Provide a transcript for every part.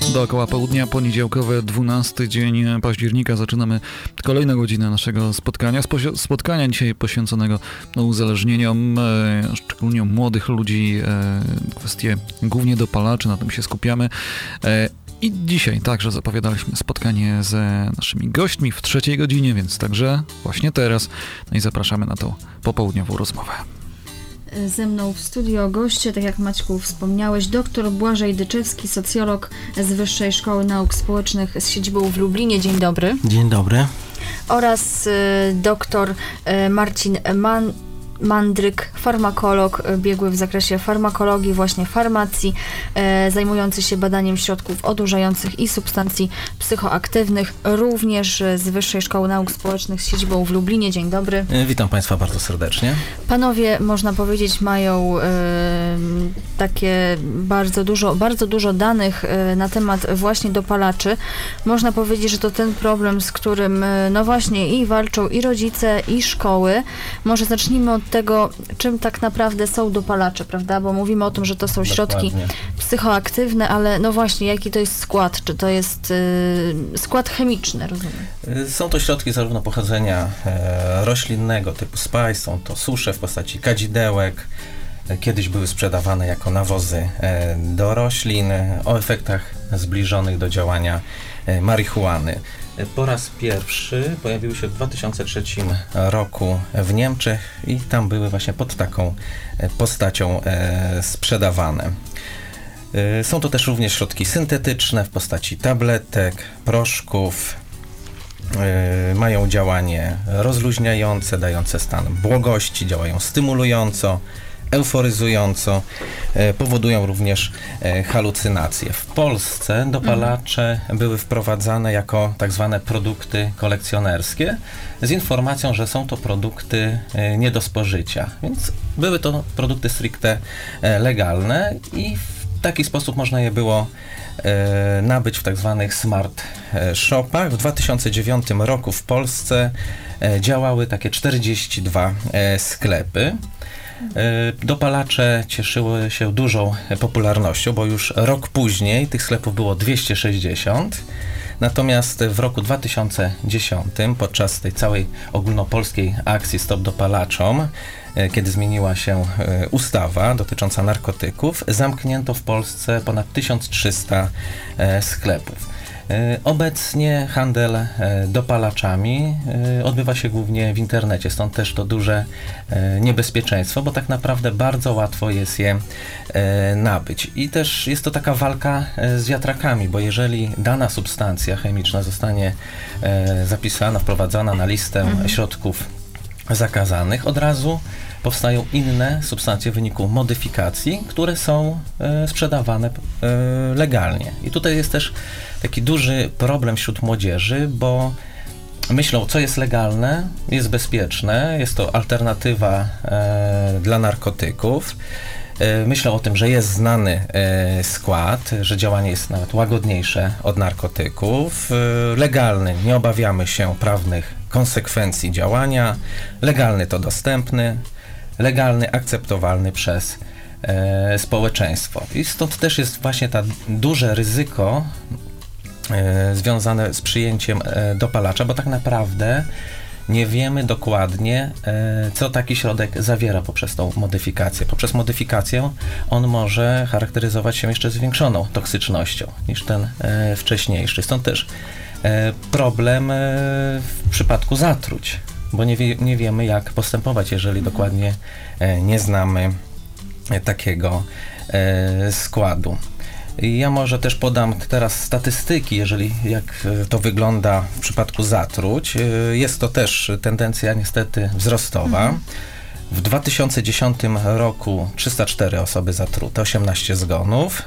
Dookoła południa, poniedziałkowe 12 dzień października. Zaczynamy kolejną godzinę naszego spotkania. Spotkania dzisiaj poświęconego uzależnieniom, szczególnie młodych ludzi. Kwestie głównie dopalaczy, na tym się skupiamy. I dzisiaj także zapowiadaliśmy spotkanie z naszymi gośćmi w trzeciej godzinie, więc także właśnie teraz. No i zapraszamy na tą popołudniową rozmowę. Ze mną w studio goście, tak jak Maćku wspomniałeś, dr Błażej Dyczewski, socjolog z Wyższej Szkoły Nauk Społecznych z siedzibą w Lublinie. Dzień dobry. Dzień dobry. Oraz dr Marcin Mandryk, farmakolog, biegły w zakresie farmakologii, właśnie farmacji, zajmujący się badaniem środków odurzających i substancji psychoaktywnych, również z Wyższej Szkoły Nauk Społecznych z siedzibą w Lublinie. Dzień dobry. Witam Państwa bardzo serdecznie. Panowie, można powiedzieć, mają takie bardzo dużo danych na temat właśnie dopalaczy. Można powiedzieć, że to ten problem, z którym no właśnie i walczą i rodzice, i szkoły. Może zacznijmy od tego, czym tak naprawdę są dopalacze, prawda? Bo mówimy o tym, że to są środki psychoaktywne, ale no właśnie, jaki to jest skład? Czy to jest skład chemiczny, rozumiem? Są to środki zarówno pochodzenia roślinnego typu spice, są to susze w postaci kadzidełek, kiedyś były sprzedawane jako nawozy do roślin, o efektach zbliżonych do działania marihuany. Po raz pierwszy pojawiły się w 2003 roku w Niemczech i tam były właśnie pod taką postacią sprzedawane. Są to też również środki syntetyczne w postaci tabletek, proszków. Mają działanie rozluźniające, dające stan błogości, działają stymulująco, euforyzująco, powodują również halucynacje. W Polsce dopalacze były wprowadzane jako tak zwane produkty kolekcjonerskie z informacją, że są to produkty nie do spożycia, więc były to produkty stricte legalne i w taki sposób można je było nabyć w tak zwanych smart shopach. W 2009 roku w Polsce działały takie 42 sklepy. Dopalacze cieszyły się dużą popularnością, bo już rok później tych sklepów było 260. Natomiast w roku 2010, podczas tej całej ogólnopolskiej akcji Stop Dopalaczom, kiedy zmieniła się ustawa dotycząca narkotyków, zamknięto w Polsce ponad 1300 sklepów. Obecnie handel dopalaczami odbywa się głównie w internecie, stąd też to duże niebezpieczeństwo, bo tak naprawdę bardzo łatwo jest je nabyć. I też jest to taka walka z wiatrakami, bo jeżeli dana substancja chemiczna zostanie zapisana, wprowadzona na listę środków zakazanych, od razu powstają inne substancje w wyniku modyfikacji, które są sprzedawane legalnie. I tutaj jest też taki duży problem wśród młodzieży, bo myślą, co jest legalne, jest bezpieczne, jest to alternatywa dla narkotyków. Myślą o tym, że jest znany skład, że działanie jest nawet łagodniejsze od narkotyków. Legalny, nie obawiamy się prawnych konsekwencji działania. Legalny to dostępny, legalny, akceptowalny przez społeczeństwo. I stąd też jest właśnie to duże ryzyko związane z przyjęciem dopalacza, bo tak naprawdę nie wiemy dokładnie, co taki środek zawiera poprzez tą modyfikację. Poprzez modyfikację on może charakteryzować się jeszcze zwiększoną toksycznością niż ten wcześniejszy. Stąd też problem w przypadku zatruć, bo nie wiemy, jak postępować, jeżeli dokładnie nie znamy takiego składu. Ja może też podam teraz statystyki, jak to wygląda w przypadku zatruć. Jest to też tendencja niestety wzrostowa. W 2010 roku 304 osoby zatrute, 18 zgonów.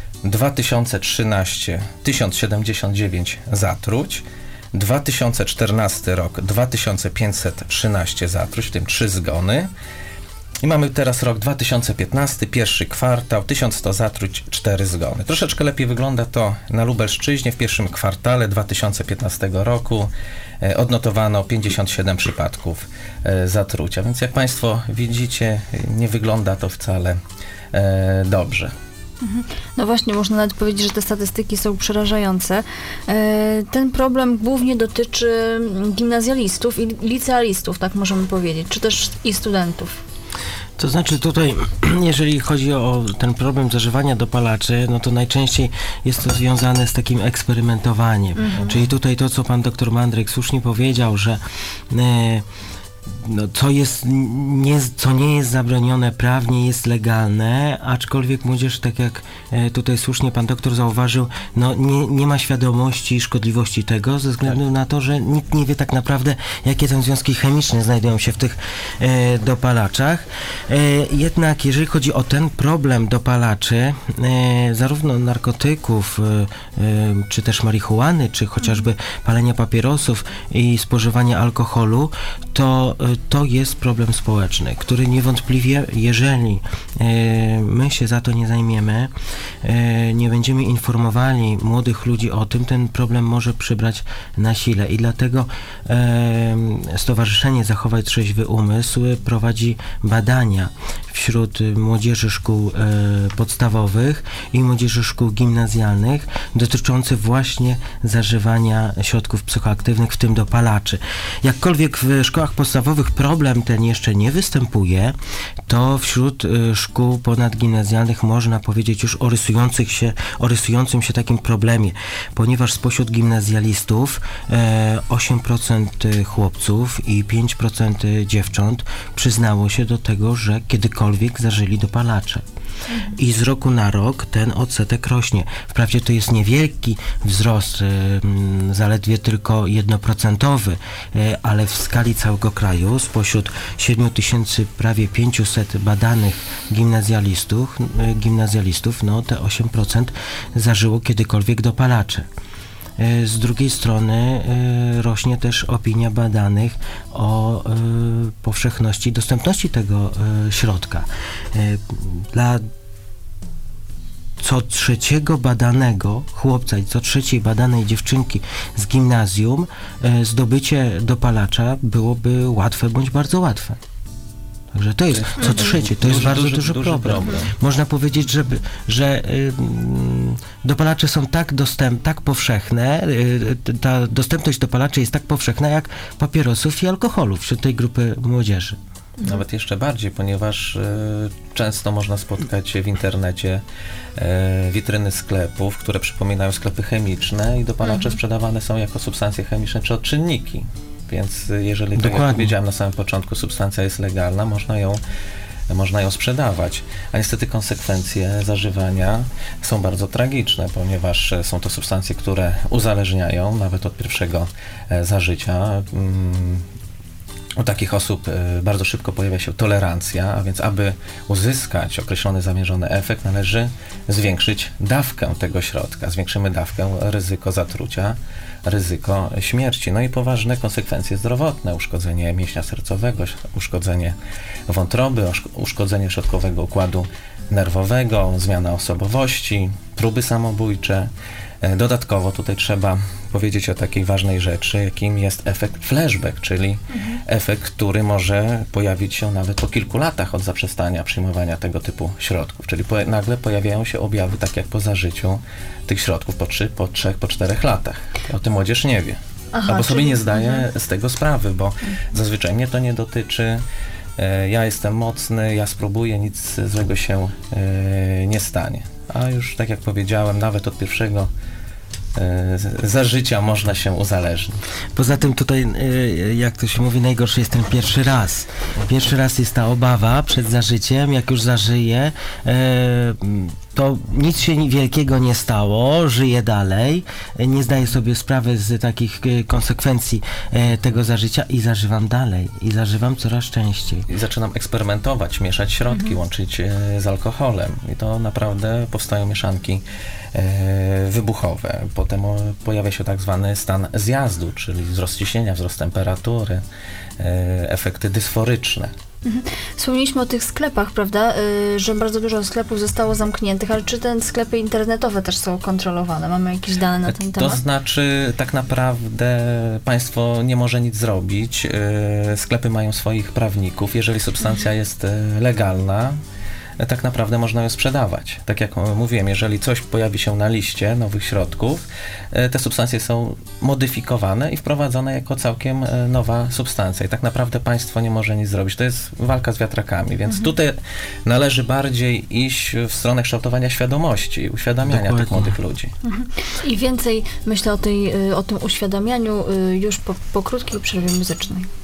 2013 1079 zatruć. 2014 rok 2513 zatruć, w tym 3 zgony. I mamy teraz rok 2015, pierwszy kwartał, 1100 zatruć, 4 zgony. Troszeczkę lepiej wygląda to na Lubelszczyźnie. W pierwszym kwartale 2015 roku odnotowano 57 przypadków zatrucia. Więc jak Państwo widzicie, nie wygląda to wcale dobrze. No właśnie, można nawet powiedzieć, że te statystyki są przerażające. Ten problem głównie dotyczy gimnazjalistów i licealistów, tak możemy powiedzieć, czy też i studentów. To znaczy tutaj, jeżeli chodzi o ten problem zażywania dopalaczy, no to najczęściej jest to związane z takim eksperymentowaniem. Czyli tutaj to, co pan doktor Mandryk słusznie powiedział, że no, co nie jest zabronione prawnie, jest legalne, aczkolwiek młodzież, tak jak tutaj słusznie pan doktor zauważył, no nie ma świadomości szkodliwości tego, ze względu na to, że nikt nie wie tak naprawdę, jakie tam związki chemiczne znajdują się w tych dopalaczach. Jednak jeżeli chodzi o ten problem dopalaczy, zarówno narkotyków, czy też marihuany, czy chociażby palenia papierosów i spożywania alkoholu, to jest problem społeczny, który niewątpliwie, jeżeli my się za to nie zajmiemy, nie będziemy informowali młodych ludzi o tym, ten problem może przybrać na sile i dlatego Stowarzyszenie Zachowaj Trzeźwy Umysł prowadzi badania wśród młodzieży szkół podstawowych i młodzieży szkół gimnazjalnych dotyczące właśnie zażywania środków psychoaktywnych, w tym dopalaczy. Jakkolwiek w szkołach podstawowych problem ten jeszcze nie występuje, to wśród szkół ponadgimnazjalnych można powiedzieć już o rysującym się takim problemie, ponieważ spośród gimnazjalistów 8% chłopców i 5% dziewcząt przyznało się do tego, że kiedykolwiek zażyli dopalacze. I z roku na rok ten odsetek rośnie. Wprawdzie to jest niewielki wzrost, zaledwie tylko 1%, ale w skali całego kraju spośród 7500 prawie 500 badanych gimnazjalistów, no te 8% zażyło kiedykolwiek dopalacze. Z drugiej strony rośnie też opinia badanych o powszechności, dostępności tego środka. Dla co trzeciego badanego chłopca i co trzeciej badanej dziewczynki z gimnazjum zdobycie dopalacza byłoby łatwe bądź bardzo łatwe. Także to jest co trzecie, to jest bardzo duży problem. Można powiedzieć, że dopalacze są tak powszechne, ta dostępność dopalaczy jest tak powszechna jak papierosów i alkoholu wśród tej grupy młodzieży. Nawet jeszcze bardziej, ponieważ często można spotkać w internecie witryny sklepów, które przypominają sklepy chemiczne i dopalacze sprzedawane są jako substancje chemiczne czy odczynniki. Więc jeżeli, tak jak powiedziałem na samym początku, substancja jest legalna, można ją sprzedawać. A niestety konsekwencje zażywania są bardzo tragiczne, ponieważ są to substancje, które uzależniają nawet od pierwszego zażycia. U takich osób bardzo szybko pojawia się tolerancja, a więc aby uzyskać określony, zamierzony efekt, należy zwiększyć dawkę tego środka. Zwiększymy dawkę, ryzyko zatrucia, ryzyko śmierci. No i poważne konsekwencje zdrowotne, uszkodzenie mięśnia sercowego, uszkodzenie wątroby, uszkodzenie środkowego układu nerwowego, zmiana osobowości, próby samobójcze. Dodatkowo tutaj trzeba powiedzieć o takiej ważnej rzeczy, jakim jest efekt flashback, czyli efekt, który może pojawić się nawet po kilku latach od zaprzestania przyjmowania tego typu środków. Czyli nagle pojawiają się objawy, tak jak po zażyciu tych środków po 3, po 4 latach. O tym młodzież nie wie. Albo sobie nie zdaje z tego sprawy, bo zazwyczaj mnie to nie dotyczy. Ja jestem mocny, ja spróbuję, nic złego się nie stanie. A już, tak jak powiedziałem, nawet od pierwszego zażycia można się uzależnić. Poza tym tutaj, jak to się mówi, najgorszy jest ten pierwszy raz. Pierwszy raz jest ta obawa przed zażyciem, jak już zażyję, to nic się wielkiego nie stało, żyję dalej, nie zdaję sobie sprawy z takich konsekwencji tego zażycia i zażywam dalej. I zażywam coraz częściej. I zaczynam eksperymentować, mieszać środki, łączyć z alkoholem. I to naprawdę powstają mieszanki wybuchowe. Potem pojawia się tak zwany stan zjazdu, czyli wzrost ciśnienia, wzrost temperatury, efekty dysforyczne. Wspomnieliśmy o tych sklepach, prawda, że bardzo dużo sklepów zostało zamkniętych, ale czy te sklepy internetowe też są kontrolowane? Mamy jakieś dane na ten temat? To znaczy, tak naprawdę państwo nie może nic zrobić. Sklepy mają swoich prawników. Jeżeli substancja jest legalna, tak naprawdę można ją sprzedawać. Tak jak mówiłem, jeżeli coś pojawi się na liście nowych środków, te substancje są modyfikowane i wprowadzone jako całkiem nowa substancja. I tak naprawdę państwo nie może nic zrobić. To jest walka z wiatrakami, więc tutaj należy bardziej iść w stronę kształtowania świadomości, uświadamiania tych młodych ludzi. I więcej myślę o tym uświadamianiu już po krótkiej przerwie muzycznej.